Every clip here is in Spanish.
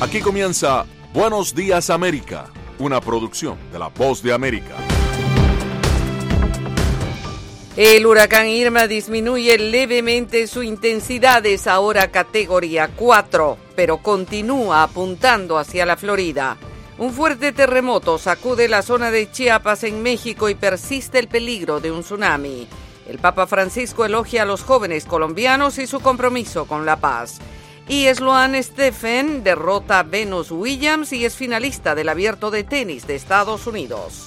Aquí comienza Buenos Días América, una producción de La Voz de América. El huracán Irma disminuye levemente su intensidad, es ahora categoría 4, pero continúa apuntando hacia la Florida. Un fuerte terremoto sacude la zona de Chiapas en México y persiste el peligro de un tsunami. El Papa Francisco elogia a los jóvenes colombianos y su compromiso con la paz. Y Sloane Stephens derrota a Venus Williams y es finalista del Abierto de Tenis de Estados Unidos.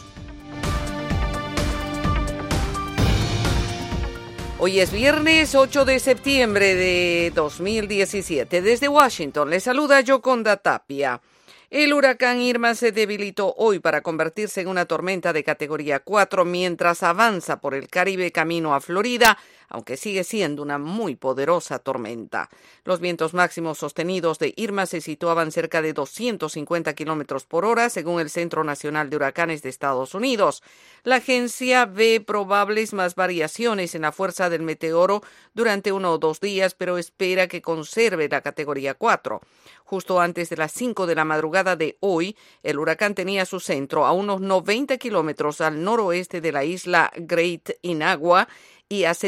Hoy es viernes 8 de septiembre de 2017. Desde Washington les saluda Yoconda Tapia. El huracán Irma se debilitó hoy para convertirse en una tormenta de categoría 4 mientras avanza por el Caribe camino a Florida, aunque sigue siendo una muy poderosa tormenta. Los vientos máximos sostenidos de Irma se situaban cerca de 250 kilómetros por hora, según el Centro Nacional de Huracanes de Estados Unidos. La agencia ve probables más variaciones en la fuerza del meteoro durante 1 o 2 días, pero espera que conserve la categoría 4. Justo antes de las 5 de la madrugada de hoy, el huracán tenía su centro a unos 90 kilómetros al noroeste de la isla Great Inagua y a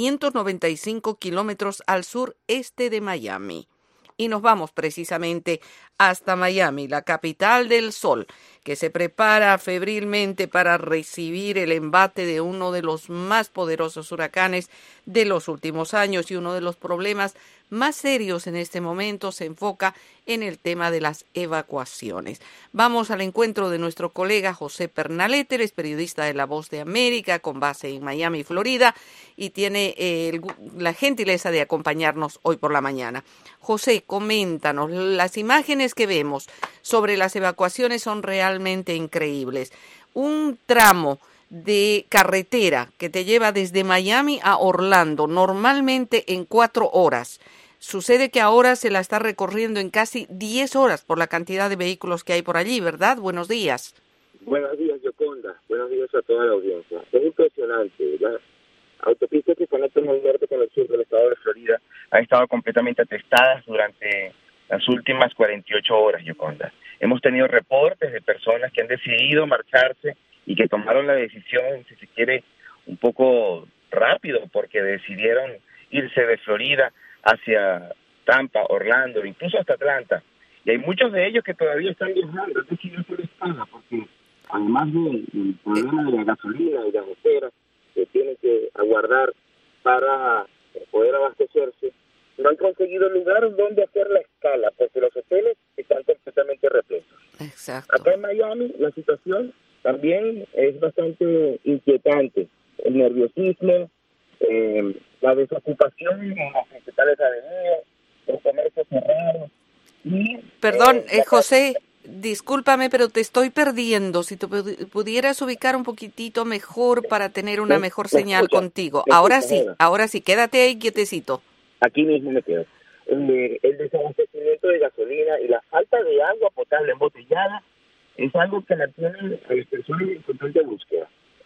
795 kilómetros al sureste de Miami. Y nos vamos precisamente hasta Miami, la capital del sol, que se prepara febrilmente para recibir el embate de uno de los más poderosos huracanes de los últimos años, y uno de los problemas más serios en este momento se enfoca en el tema de las evacuaciones. Vamos al encuentro de nuestro colega José Pernalete, él es periodista de La Voz de América con base en Miami, Florida, y tiene la gentileza de acompañarnos hoy por la mañana. José, coméntanos, las imágenes que vemos sobre las evacuaciones son realmente increíbles. Un tramo de carretera que te lleva desde Miami a Orlando, normalmente en 4 horas. Sucede que ahora se la está recorriendo en casi 10 horas por la cantidad de vehículos que hay por allí, ¿verdad? Buenos días. Buenos días, Yoconda. Buenos días a toda la audiencia. Es impresionante. La autopista que conecta el norte con el sur del estado de Florida ha estado completamente atestada durante las últimas 48 horas, Yoconda. Hemos tenido reportes de personas que han decidido marcharse y que tomaron la decisión, si se quiere, un poco rápido, porque decidieron irse de Florida hacia Tampa, Orlando, incluso hasta Atlanta. Y hay muchos de ellos que todavía están viajando, es decir, no por escala, porque además del problema de la gasolina y las esperas que tienen que aguardar para poder abastecerse, no han conseguido lugar donde hacer la escala, porque los hoteles están completamente repletos. Exacto. Acá en Miami la situación también es bastante inquietante. El nerviosismo, la desocupación en las principales avenidas, los comercios cerrados. Perdón, José, discúlpame, pero te estoy perdiendo. Si tú pudieras ubicar un poquitito mejor para tener una mejor señal contigo. Ahora sí, quédate ahí quietecito. Aquí mismo me quedo. El desabastecimiento de gasolina y la falta de agua potable embotellada es algo que mantiene a las personas en constante búsqueda.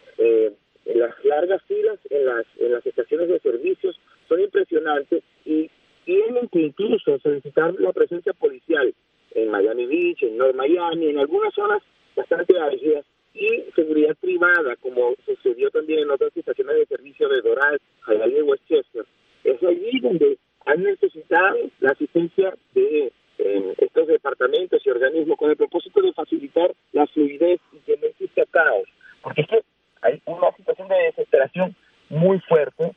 Las largas filas en las estaciones de servicios son impresionantes y tienen que incluso solicitar la presencia policial en Miami Beach, en North Miami, en algunas zonas bastante álgidas, y seguridad privada, como sucedió también en otras estaciones de servicio de Doral, Hialeah y Westchester. Es allí donde han necesitado la asistencia de estos departamentos y organismos con el propósito de facilitar la fluidez y que no exista caos. Porque es que hay una situación de desesperación muy fuerte.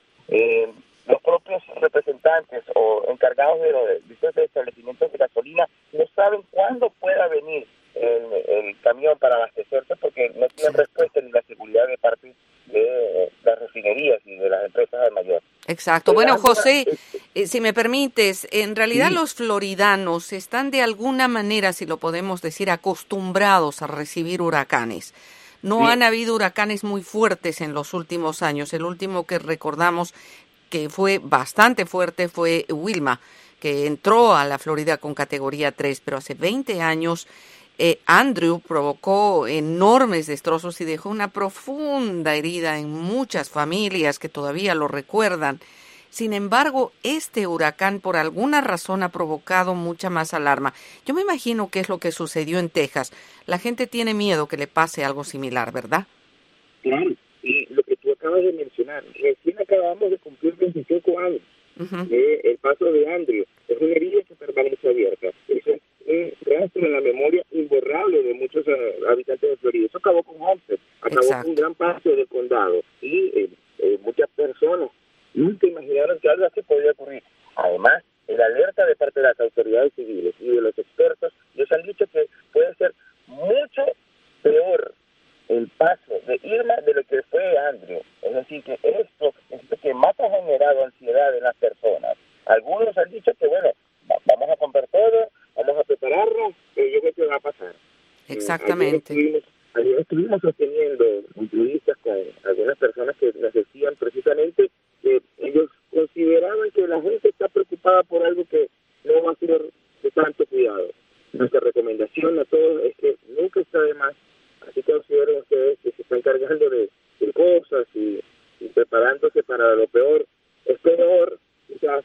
Los propios representantes o encargados de los establecimientos de gasolina no saben cuándo pueda venir el camión para abastecerse, porque no tienen respuesta ni la seguridad de parte de las refinerías y de las empresas al mayor. Exacto. Bueno, José, si me permites, en realidad los floridanos están de alguna manera, si lo podemos decir, acostumbrados a recibir huracanes. No han habido huracanes muy fuertes en los últimos años. El último que recordamos que fue bastante fuerte fue Wilma, que entró a la Florida con categoría 3, pero hace 20 años Andrew provocó enormes destrozos y dejó una profunda herida en muchas familias que todavía lo recuerdan. Sin embargo, este huracán por alguna razón ha provocado mucha más alarma. Yo me imagino que es lo que sucedió en Texas. La gente tiene miedo que le pase algo similar, ¿verdad? Claro, y lo que tú acabas de mencionar, recién acabamos de cumplir 25 años. El paso de Andrew es una herida que permanece abierta. Eso es un rastro en la memoria imborrable de muchos habitantes de Florida. Eso acabó con Homestead, acabó con un gran paso del condado y muchas personas nunca imaginaron que algo así podía ocurrir. Además, el alerta de parte de las autoridades civiles y de los expertos nos han dicho que puede ser mucho peor el paso de Irma de lo que fue Andrew. Es decir, que esto es lo que más ha generado ansiedad en las personas. Algunos han dicho que, bueno, vamos a comprar todo, vamos a prepararnos, yo creo que va a pasar. Exactamente. Ayer estuvimos sosteniendo entrevistas con algunas personas que nos decían precisamente que ellos consideraban que la gente está preocupada por algo que no va a ser de tanto cuidado. Nuestra recomendación a todos es que nunca está de más. Así consideren ustedes que se están cargando de cosas y preparándose para lo peor. Es peor, quizás,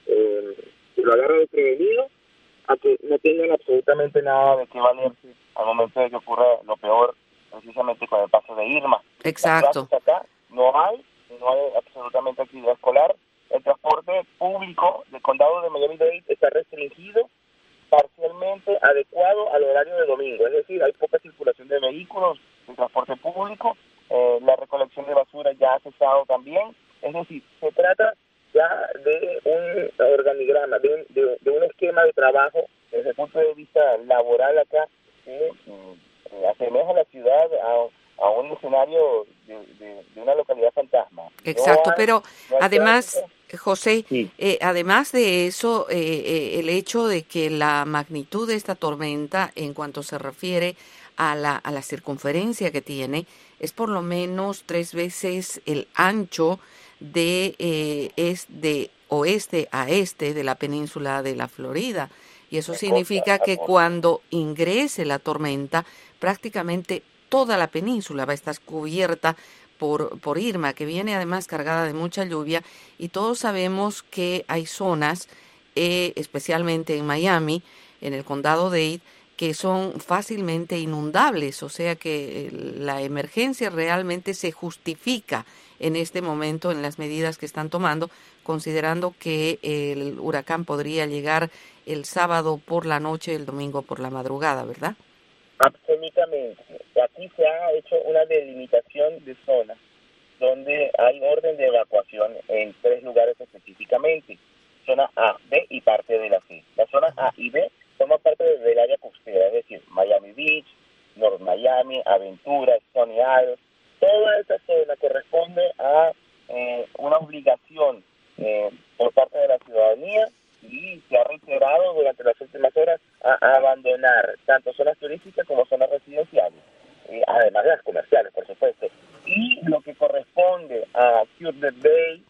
que lo agarren desprevenido, a que no tengan absolutamente nada de qué valerse al momento de que ocurra lo peor, precisamente con el paso de Irma. Exacto. Las clases acá no hay absolutamente actividad escolar. El transporte público del condado de Miami-Dade está restringido, parcialmente adecuado al horario de domingo, es decir, hay poca circulación de vehículos en transporte público, la recolección de basura ya ha cesado también, es decir, se trata ya de un organigrama, de un esquema de trabajo desde el punto de vista laboral acá que asemeja a la ciudad a un escenario de una localidad fantasma. Exacto, pero además, José, sí. Además de eso, el hecho de que la magnitud de esta tormenta, en cuanto se refiere a la circunferencia que tiene, es por lo menos 3 veces el ancho de oeste a este de la península de la Florida. Y eso significa que cuando ingrese la tormenta, prácticamente toda la península va a estar cubierta por Irma, que viene además cargada de mucha lluvia, y todos sabemos que hay zonas, especialmente en Miami, en el condado Dade, que son fácilmente inundables, o sea que la emergencia realmente se justifica en este momento en las medidas que están tomando, considerando que el huracán podría llegar el sábado por la noche, el domingo por la madrugada, ¿verdad? Absolutamente. Aquí se ha hecho una delimitación de zonas donde hay orden de evacuación en 3 lugares específicamente, zona A, B y parte de la C. Las zonas A y B forman parte del área costera, es decir, Miami Beach, North Miami, Aventura, Stony Isles. Toda esa zona corresponde a una obligación por parte de la ciudadanía y se ha reiterado durante las últimas horas a abandonar tanto zonas turísticas como zonas residenciales, además de las comerciales, por supuesto. Y lo que corresponde a Curtis Bay,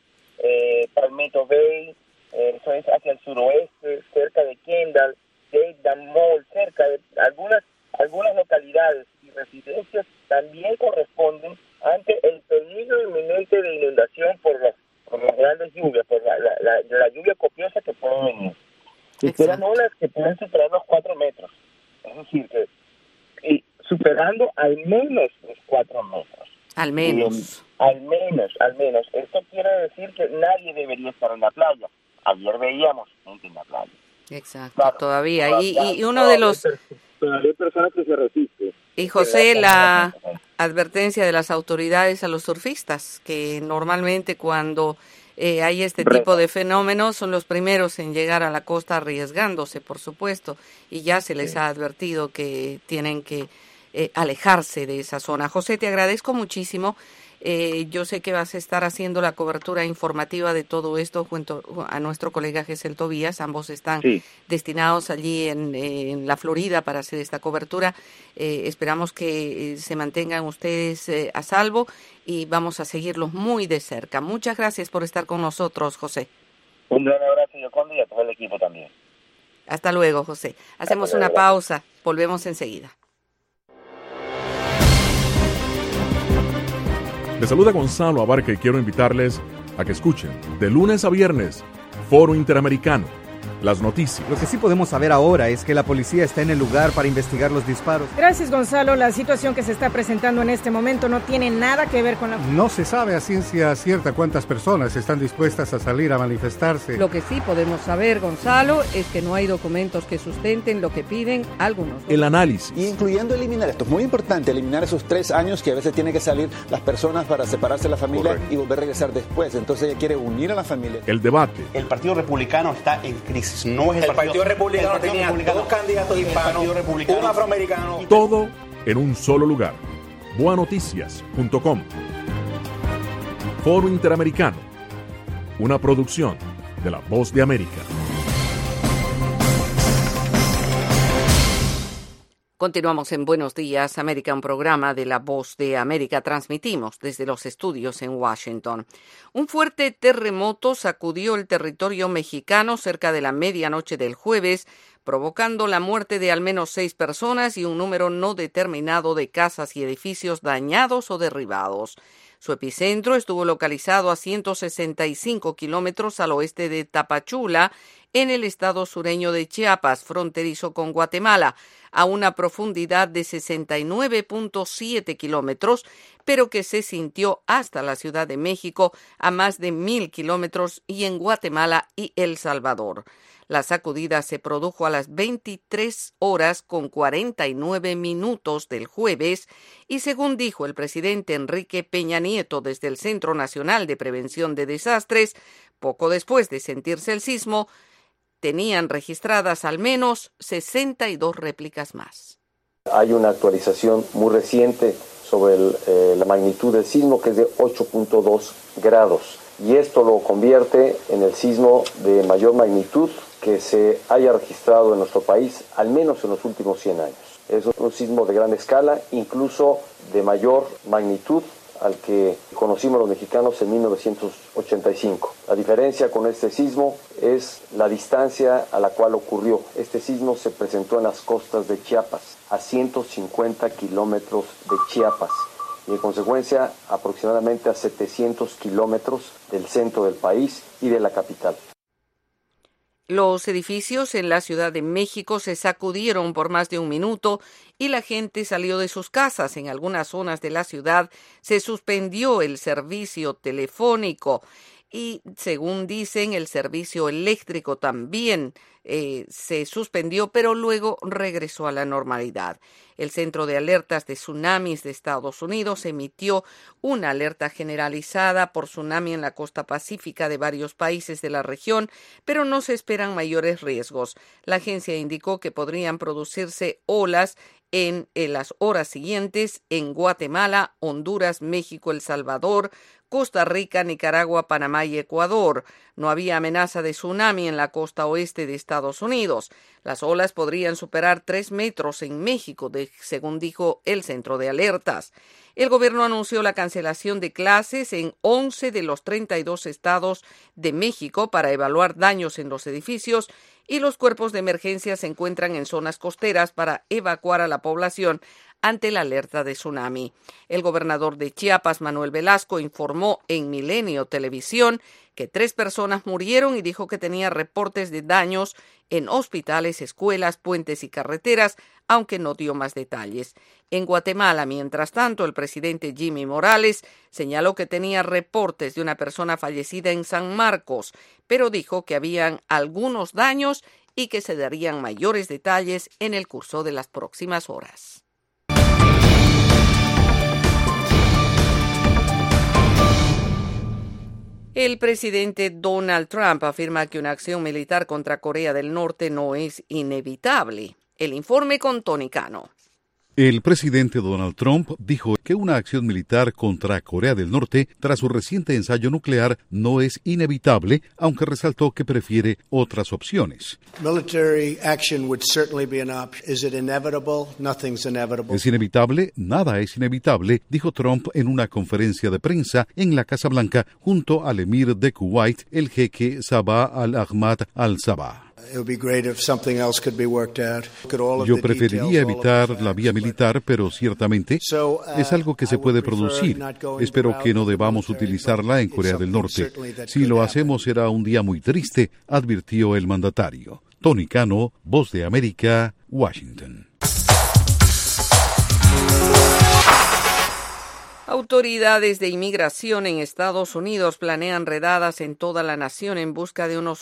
Palmetto Bay, eso es hacia el suroeste, cerca de Kendall, Dade Mall, cerca de algunas localidades y residencias también corresponden ante el peligro inminente de inundación por las grandes lluvias, por la lluvia copiosa que puede venir. Se esperan olas que pueden superar los 4 metros. Es decir, que superando al menos los 4 metros. Al menos. Al menos. Esto quiere decir que nadie debería estar en la playa. Ayer veíamos gente en la playa. Exacto, claro, todavía. Y uno de los... Todavía hay personas que se resisten. Y José, la advertencia de las autoridades a los surfistas, que normalmente cuando hay este tipo de fenómenos son los primeros en llegar a la costa arriesgándose, por supuesto, y ya se les ha advertido que tienen que alejarse de esa zona. José, te agradezco muchísimo. Yo sé que vas a estar haciendo la cobertura informativa de todo esto junto a nuestro colega Gesel Tobías. Ambos están destinados allí en la Florida para hacer esta cobertura. Esperamos que se mantengan ustedes a salvo y vamos a seguirlos muy de cerca. Muchas gracias por estar con nosotros, José. Un gran abrazo, Yoconda, y a todo el equipo también. Hasta luego, José. Hacemos una pausa. Volvemos enseguida. Les saluda Gonzalo Abarca y quiero invitarles a que escuchen de lunes a viernes Foro Interamericano, las noticias. Lo que sí podemos saber ahora es que la policía está en el lugar para investigar los disparos. Gracias, Gonzalo. La situación que se está presentando en este momento no tiene nada que ver con la... No se sabe a ciencia cierta cuántas personas están dispuestas a salir a manifestarse. Lo que sí podemos saber, Gonzalo, es que no hay documentos que sustenten lo que piden algunos. El análisis. Incluyendo eliminar, esto es muy importante, eliminar esos 3 años que a veces tienen que salir las personas para separarse de la familia. Correcto. Y volver a regresar después. Entonces ella quiere unir a la familia. El debate. El Partido Republicano está en crisis. No es el Partido Republicano tenía 2 candidatos hispanos, un afroamericano. Todo en un solo lugar. boanoticias.com. Foro Interamericano, una producción de La Voz de América. Continuamos en Buenos Días, América, un programa de La Voz de América. Transmitimos desde los estudios en Washington. Un fuerte terremoto sacudió el territorio mexicano cerca de la medianoche del jueves, provocando la muerte de al menos 6 personas y un número no determinado de casas y edificios dañados o derribados. Su epicentro estuvo localizado a 165 kilómetros al oeste de Tapachula, en el estado sureño de Chiapas, fronterizo con Guatemala, a una profundidad de 69.7 kilómetros, pero que se sintió hasta la Ciudad de México a más de 1,000 kilómetros y en Guatemala y El Salvador. La sacudida se produjo a las 23 horas con 49 minutos del jueves y, según dijo el presidente Enrique Peña Nieto desde el Centro Nacional de Prevención de Desastres, poco después de sentirse el sismo, tenían registradas al menos 62 réplicas más. Hay una actualización muy reciente sobre la magnitud del sismo, que es de 8.2 grados. Y esto lo convierte en el sismo de mayor magnitud que se haya registrado en nuestro país, al menos en los últimos 100 años. Es un sismo de gran escala, incluso de mayor magnitud al que conocimos los mexicanos en 1985. La diferencia con este sismo es la distancia a la cual ocurrió. Este sismo se presentó en las costas de Chiapas, a 150 kilómetros de Chiapas, y en consecuencia aproximadamente a 700 kilómetros del centro del país y de la capital. Los edificios en la Ciudad de México se sacudieron por más de un minuto y la gente salió de sus casas. En algunas zonas de la ciudad se suspendió el servicio telefónico y, según dicen, el servicio eléctrico también se suspendió, pero luego regresó a la normalidad. El Centro de Alertas de Tsunamis de Estados Unidos emitió una alerta generalizada por tsunami en la costa pacífica de varios países de la región, pero no se esperan mayores riesgos. La agencia indicó que podrían producirse olas en las horas siguientes en Guatemala, Honduras, México, El Salvador, Costa Rica, Nicaragua, Panamá y Ecuador. No había amenaza de tsunami en la costa oeste de Estados Unidos. Las olas podrían superar 3 metros en México, según dijo el Centro de Alertas. El gobierno anunció la cancelación de clases en 11 de los 32 estados de México para evaluar daños en los edificios y los cuerpos de emergencia se encuentran en zonas costeras para evacuar a la población ante la alerta de tsunami. El gobernador de Chiapas, Manuel Velasco, informó en Milenio Televisión que 3 personas murieron y dijo que tenía reportes de daños en hospitales, escuelas, puentes y carreteras, aunque no dio más detalles. En Guatemala, mientras tanto, el presidente Jimmy Morales señaló que tenía reportes de una persona fallecida en San Marcos, pero dijo que habían algunos daños y que se darían mayores detalles en el curso de las próximas horas. El presidente Donald Trump afirma que una acción militar contra Corea del Norte no es inevitable. El informe con Tony Cano. El presidente Donald Trump dijo que una acción militar contra Corea del Norte tras su reciente ensayo nuclear no es inevitable, aunque resaltó que prefiere otras opciones. ¿Es inevitable? Nada es inevitable, dijo Trump en una conferencia de prensa en la Casa Blanca junto al emir de Kuwait, el jeque Sabah al-Ahmad al-Sabah. Yo preferiría evitar la vía militar, pero ciertamente es algo que se puede producir. Espero que no debamos utilizarla en Corea del Norte. Si lo hacemos será un día muy triste, advirtió el mandatario. Tony Cano, Voz de América, Washington. Autoridades de inmigración en Estados Unidos planean redadas en toda la nación en busca de unos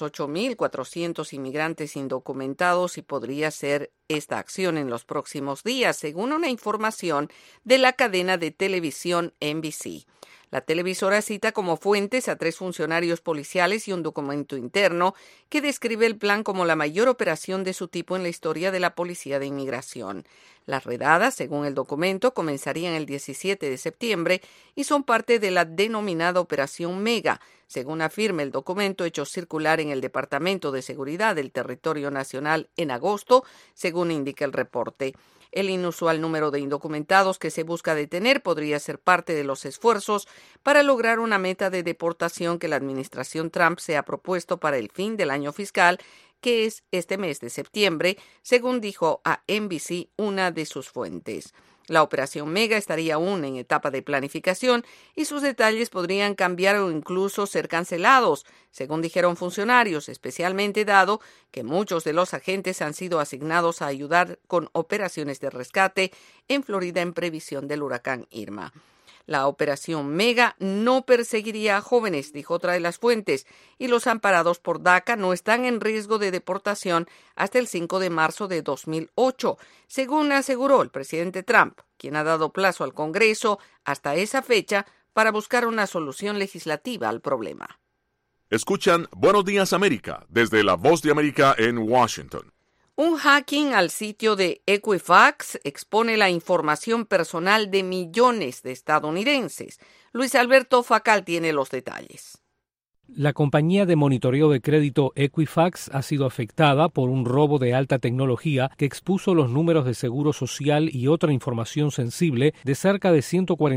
8.400 inmigrantes indocumentados y podría ser esta acción en los próximos días, según una información de la cadena de televisión NBC. La televisora cita como fuentes a 3 funcionarios policiales y un documento interno que describe el plan como la mayor operación de su tipo en la historia de la Policía de Inmigración. Las redadas, según el documento, comenzarían el 17 de septiembre y son parte de la denominada Operación Mega, según afirma el documento hecho circular en el Departamento de Seguridad del Territorio Nacional en agosto, según indica el reporte. El inusual número de indocumentados que se busca detener podría ser parte de los esfuerzos para lograr una meta de deportación que la administración Trump se ha propuesto para el fin del año fiscal, que es este mes de septiembre, según dijo a NBC una de sus fuentes. La operación Mega estaría aún en etapa de planificación y sus detalles podrían cambiar o incluso ser cancelados, según dijeron funcionarios, especialmente dado que muchos de los agentes han sido asignados a ayudar con operaciones de rescate en Florida en previsión del huracán Irma. La operación Mega no perseguiría a jóvenes, dijo otra de las fuentes, y los amparados por DACA no están en riesgo de deportación hasta el 5 de marzo de 2008, según aseguró el presidente Trump, quien ha dado plazo al Congreso hasta esa fecha para buscar una solución legislativa al problema. Escuchan Buenos Días América desde la Voz de América en Washington. Un hacking al sitio de Equifax expone la información personal de millones de estadounidenses. Luis Alberto Facal tiene los detalles. La compañía de monitoreo de crédito Equifax ha sido afectada por un robo de alta tecnología que expuso los números de seguro social y otra información sensible de cerca de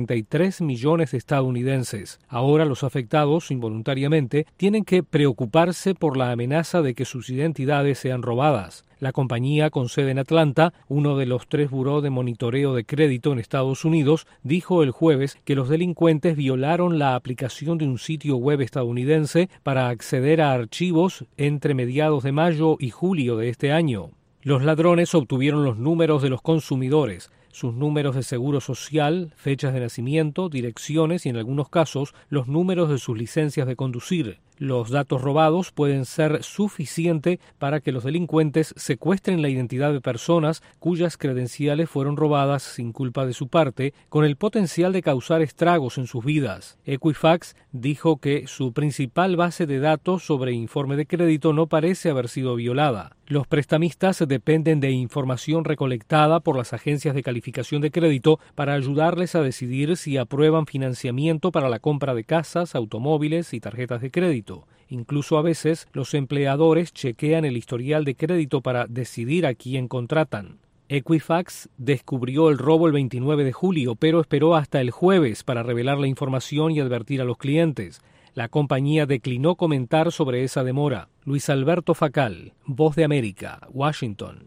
143 millones de estadounidenses. Ahora los afectados, involuntariamente, tienen que preocuparse por la amenaza de que sus identidades sean robadas. La compañía, con sede en Atlanta, uno de los 3 buró de monitoreo de crédito en Estados Unidos, dijo el jueves que los delincuentes violaron la aplicación de un sitio web estadounidense para acceder a archivos entre mediados de mayo y julio de este año. Los ladrones obtuvieron los números de los consumidores, sus números de seguro social, fechas de nacimiento, direcciones y, en algunos casos, los números de sus licencias de conducir. Los datos robados pueden ser suficientes para que los delincuentes secuestren la identidad de personas cuyas credenciales fueron robadas sin culpa de su parte, con el potencial de causar estragos en sus vidas. Equifax dijo que su principal base de datos sobre informe de crédito no parece haber sido violada. Los prestamistas dependen de información recolectada por las agencias de calificación de crédito para ayudarles a decidir si aprueban financiamiento para la compra de casas, automóviles y tarjetas de crédito. Incluso a veces los empleadores chequean el historial de crédito para decidir a quién contratan. Equifax descubrió el robo el 29 de julio, pero esperó hasta el jueves para revelar la información y advertir a los clientes. La compañía declinó comentar sobre esa demora. Luis Alberto Facal, Voz de América, Washington.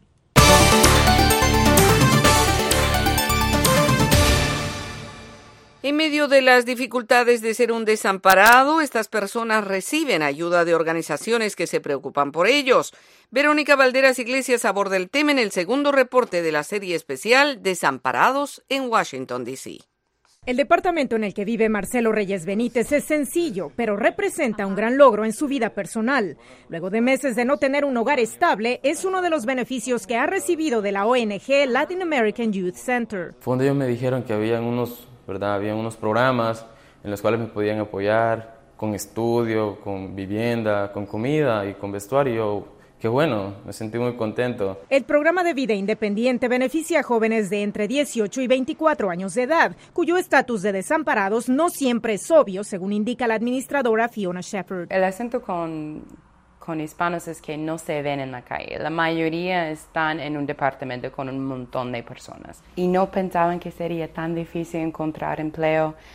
En medio de las dificultades de ser un desamparado, estas personas reciben ayuda de organizaciones que se preocupan por ellos. Verónica Valderas Iglesias aborda el tema en el segundo reporte de la serie especial Desamparados en Washington, D.C. El departamento en el que vive Marcelo Reyes Benítez es sencillo, pero representa un gran logro en su vida personal. Luego de meses de no tener un hogar estable, es uno de los beneficios que ha recibido de la ONG Latin American Youth Center. Fue donde ellos me dijeron que había unos programas en los cuales me podían apoyar con estudio, con vivienda, con comida y con vestuario. Qué bueno, me sentí muy contento. El programa de vida independiente beneficia a jóvenes de entre 18 y 24 años de edad, cuyo estatus de desamparados no siempre es obvio, según indica la administradora Fiona Shepard. El acento con hispanos es que no se ven en la calle. La mayoría están en un departamento con un montón de personas. Y no pensaban que sería tan difícil encontrar empleo,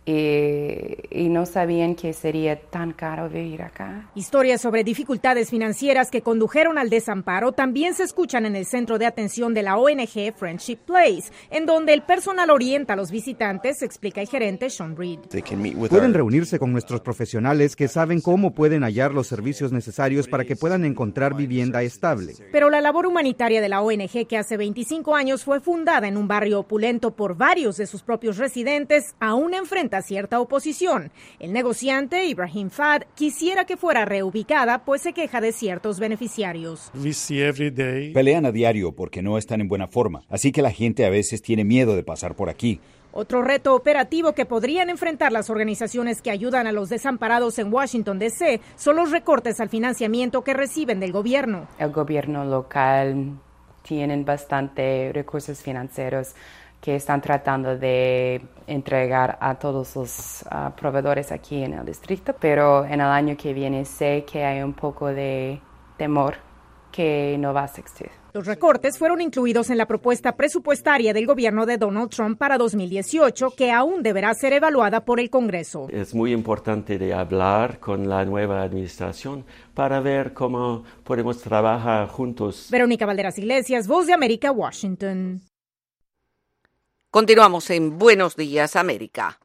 y no sabían que sería tan caro vivir acá. Historias sobre dificultades financieras que condujeron al desamparo también se escuchan en el centro de atención de la ONG Friendship Place, en donde el personal orienta a los visitantes, explica el gerente Sean Reed. Pueden reunirse con nuestros profesionales que saben cómo pueden hallar los servicios necesarios para que puedan encontrar vivienda estable. Pero la labor humanitaria de la ONG, que hace 25 años fue fundada en un barrio opulento por varios de sus propios residentes, aún enfrenta cierta oposición. El negociante Ibrahim Fad quisiera que fuera reubicada, pues se queja de ciertos beneficiarios. Pelean a diario porque no están en buena forma, así que la gente a veces tiene miedo de pasar por aquí. Otro reto operativo que podrían enfrentar las organizaciones que ayudan a los desamparados en Washington, D.C. son los recortes al financiamiento que reciben del gobierno. El gobierno local tiene bastante recursos financieros que están tratando de entregar a todos los proveedores aquí en el distrito, pero en el año que viene sé que hay un poco de temor que no va a existir. Los recortes fueron incluidos en la propuesta presupuestaria del gobierno de Donald Trump para 2018, que aún deberá ser evaluada por el Congreso. Es muy importante de hablar con la nueva administración para ver cómo podemos trabajar juntos. Verónica Valderas Iglesias, Voz de América, Washington. Continuamos en Buenos Días, América.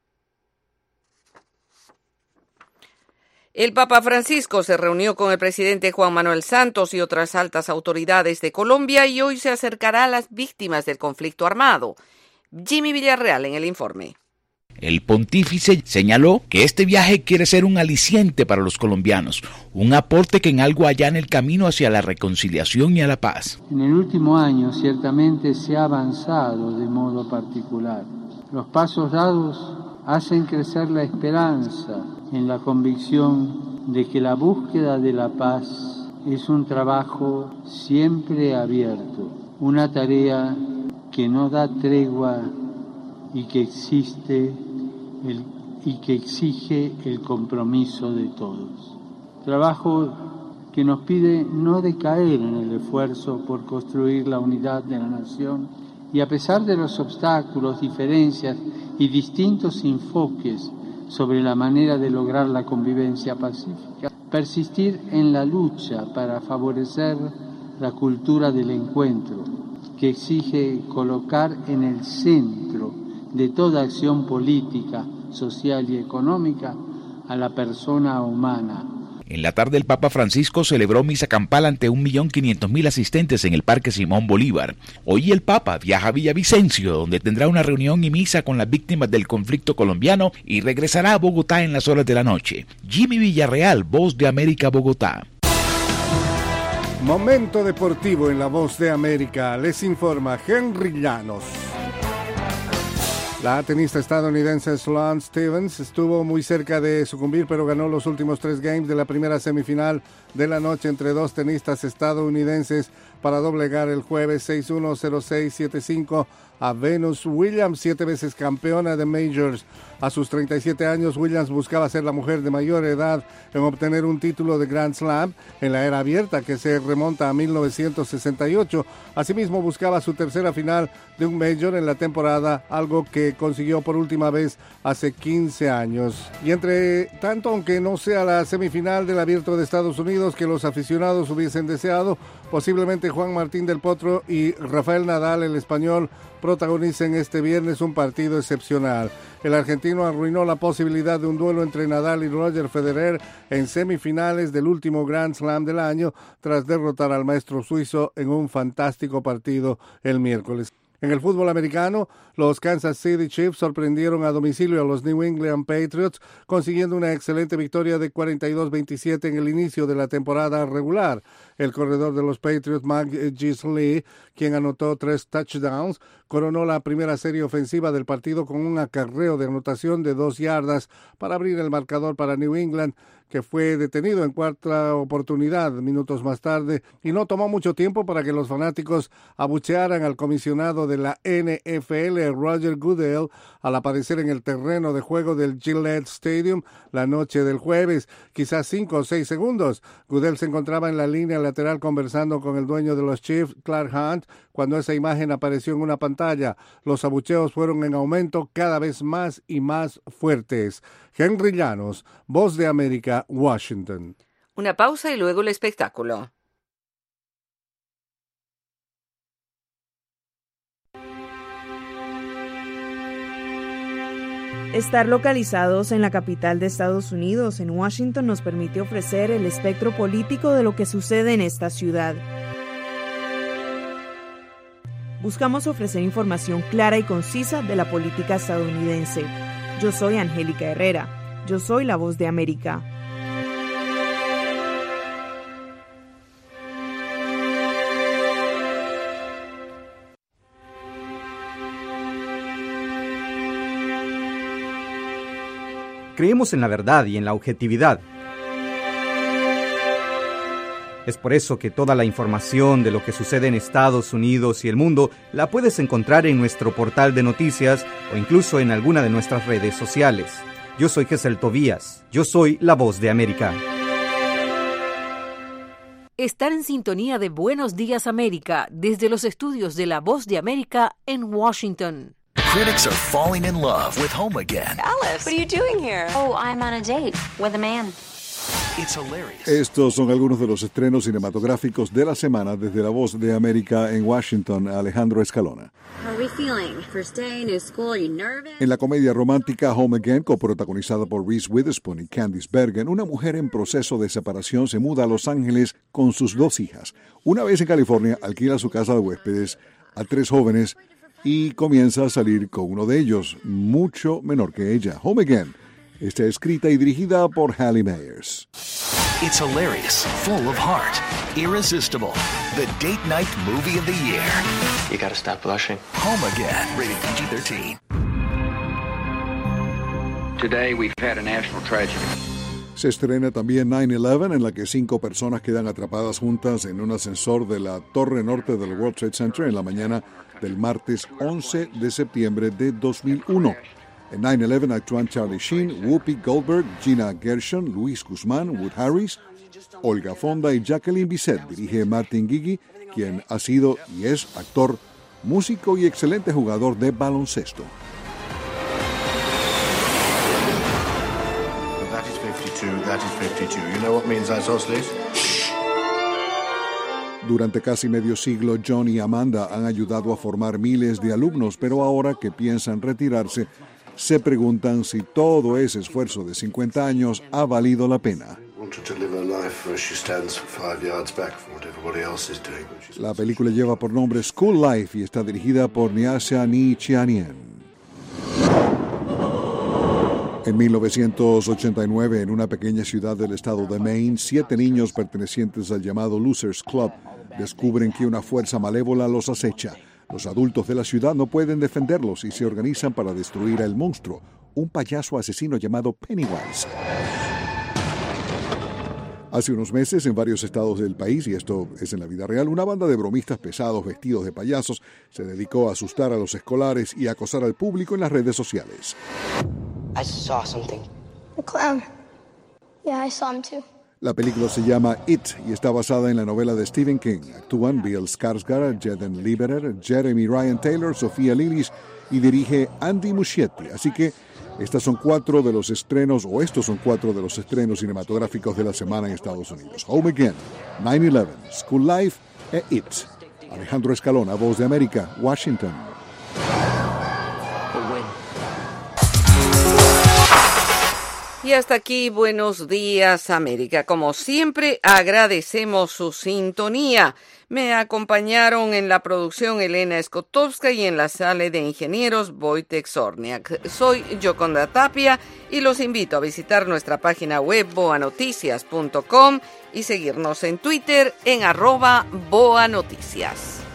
El Papa Francisco se reunió con el presidente Juan Manuel Santos y otras altas autoridades de Colombia y hoy se acercará a las víctimas del conflicto armado. Jimmy Villarreal en el informe. El pontífice señaló que este viaje quiere ser un aliciente para los colombianos, un aporte que en algo allana el camino hacia la reconciliación y a la paz. En el último año ciertamente se ha avanzado de modo particular. Los pasos dados hacen crecer la esperanza en la convicción de que la búsqueda de la paz es un trabajo siempre abierto, una tarea que no da tregua y que exige el compromiso de todos. Trabajo que nos pide no decaer en el esfuerzo por construir la unidad de la nación y a pesar de los obstáculos, diferencias y distintos enfoques sobre la manera de lograr la convivencia pacífica, persistir en la lucha para favorecer la cultura del encuentro, que exige colocar en el centro de toda acción política, social y económica a la persona humana. En la tarde el Papa Francisco celebró misa campal ante 1.500.000 asistentes en el Parque Simón Bolívar. Hoy el Papa viaja a Villavicencio, donde tendrá una reunión y misa con las víctimas del conflicto colombiano y regresará a Bogotá en las horas de la noche. Jimmy Villarreal, Voz de América, Bogotá. Momento deportivo en la Voz de América. Les informa Henry Llanos. La tenista estadounidense Sloane Stephens estuvo muy cerca de sucumbir, pero ganó los últimos 3 games de la primera semifinal de la noche entre dos tenistas estadounidenses para doblegar el jueves 6-1, 0-6, 7-5 a Venus Williams, 7 veces campeona de Majors. A sus 37 años, Williams buscaba ser la mujer de mayor edad en obtener un título de Grand Slam en la era abierta que se remonta a 1968. Asimismo, buscaba su tercera final de un Major en la temporada, algo que consiguió por última vez hace 15 años. Y entre tanto, aunque no sea la semifinal del Abierto de Estados Unidos que los aficionados hubiesen deseado, posiblemente Juan Martín del Potro y Rafael Nadal, el español, protagonicen este viernes un partido excepcional. El argentino arruinó la posibilidad de un duelo entre Nadal y Roger Federer en semifinales del último Grand Slam del año, tras derrotar al maestro suizo en un fantástico partido el miércoles. En el fútbol americano, los Kansas City Chiefs sorprendieron a domicilio a los New England Patriots, consiguiendo una excelente victoria de 42-27 en el inicio de la temporada regular. El corredor de los Patriots, Mark Gislee, quien anotó 3 touchdowns, coronó la primera serie ofensiva del partido con un acarreo de anotación de 2 yardas para abrir el marcador para New England, que fue detenido en cuarta oportunidad minutos más tarde, y no tomó mucho tiempo para que los fanáticos abuchearan al comisionado de la NFL, Roger Goodell, al aparecer en el terreno de juego del Gillette Stadium la noche del jueves, quizás 5 o 6 segundos. Goodell se encontraba en la línea lateral conversando con el dueño de los Chiefs, Clark Hunt, cuando esa imagen apareció en una pantalla. Los abucheos fueron en aumento cada vez más y más fuertes. Henry Llanos, Voz de América, Washington. Una pausa y luego el espectáculo. Estar localizados en la capital de Estados Unidos, en Washington, nos permite ofrecer el espectro político de lo que sucede en esta ciudad. Buscamos ofrecer información clara y concisa de la política estadounidense. Yo soy Angélica Herrera. Yo soy la Voz de América. Creemos en la verdad y en la objetividad. Es por eso que toda la información de lo que sucede en Estados Unidos y el mundo la puedes encontrar en nuestro portal de noticias o incluso en alguna de nuestras redes sociales. Yo soy Gesell Tobías. Yo soy la Voz de América. Están en sintonía de Buenos Días América desde los estudios de la Voz de América en Washington. Critics are falling in love with Home Again. Alice, what are you doing here? Oh, I'm on a date with a man. It's hilarious. Estos son algunos de los estrenos cinematográficos de la semana desde la Voz de América en Washington. Alejandro Escalona. How are we feeling? First day, new school, are you nervous? En la comedia romántica Home Again, coprotagonizada por Reese Witherspoon y Candice Bergen, una mujer en proceso de separación se muda a Los Ángeles con sus 2 hijas. Una vez en California, alquila su casa de huéspedes a 3 jóvenes y comienza a salir con uno de ellos, mucho menor que ella. Home Again está escrita y dirigida por Halle Meyers. It's hilarious, full of heart, irresistible. The date night movie of the year. You gotta stop blushing. Home Again, rated PG-13. Today we've had a national tragedy. Se estrena también 9/11, en la que 5 personas quedan atrapadas juntas en un ascensor de la torre norte del World Trade Center en la mañana del martes 11 de septiembre de 2001. En 9/11 actúan Charlie Sheen, Whoopi Goldberg, Gina Gershon, Luis Guzmán, Wood Harris, Olga Fonda y Jacqueline Bisset. Dirige Martin Gigi, quien ha sido y es actor, músico y excelente jugador de baloncesto. That is 52, that is 52. You know what means isosceles? Durante casi medio siglo, John y Amanda han ayudado a formar miles de alumnos, pero ahora que piensan retirarse, se preguntan si todo ese esfuerzo de 50 años ha valido la pena. La película lleva por nombre School Life y está dirigida por Nyasha Nichianien. En 1989, en una pequeña ciudad del estado de Maine, 7 niños pertenecientes al llamado Losers Club descubren que una fuerza malévola los acecha. Los adultos de la ciudad no pueden defenderlos y se organizan para destruir al monstruo, un payaso asesino llamado Pennywise. Hace unos meses, en varios estados del país, y esto es en la vida real, una banda de bromistas pesados vestidos de payasos se dedicó a asustar a los escolares y a acosar al público en las redes sociales. I saw something. A clown. Yeah, I saw him too. La película se llama It y está basada en la novela de Stephen King. Actúan Bill Skarsgård, Jaden Lieberer, Jeremy Ryan Taylor, Sofía Lillis y dirige Andy Muschietti. Así que estos son 4 de los estrenos cinematográficos de la semana en Estados Unidos. Home Again, 9/11, School Life e It. Alejandro Escalona, Voz de América, Washington. Y hasta aquí, Buenos Días, América. Como siempre, agradecemos su sintonía. Me acompañaron en la producción Elena Skotowska y en la sala de ingenieros Wojtek Zorniak. Soy Yoconda Tapia y los invito a visitar nuestra página web boanoticias.com y seguirnos en Twitter en @boanoticias.